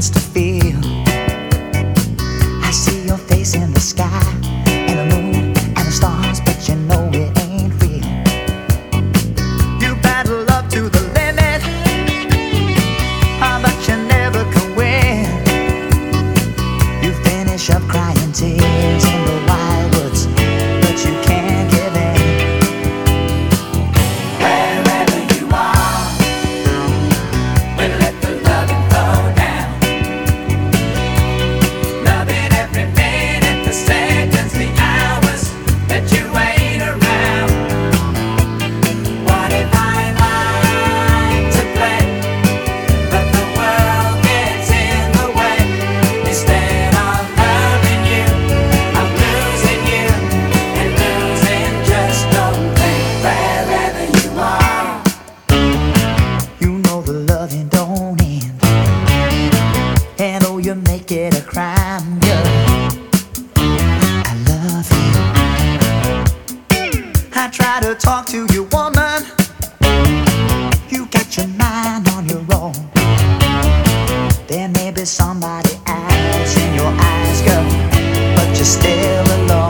just to feel. I see your face in the sky, and the moon and the stars, but you know it ain't real. You battle up to the limit, but you never can win. You finish up crying tears in the wildwoods, but you can't give in. Wherever you are, we'll let the loving flow down. Loving every minute, the seconds, the hours that you ain't around. What if I like to play, but the world gets in the way? Instead of loving you, I'm losing you, and losing just don't think. Wherever you are, You know the loving don't end, and oh, you make it a crime, girl. I love you. I try to talk to you, woman. You got your mind on your own. There may be somebody else in your eyes, girl, but you're still alone.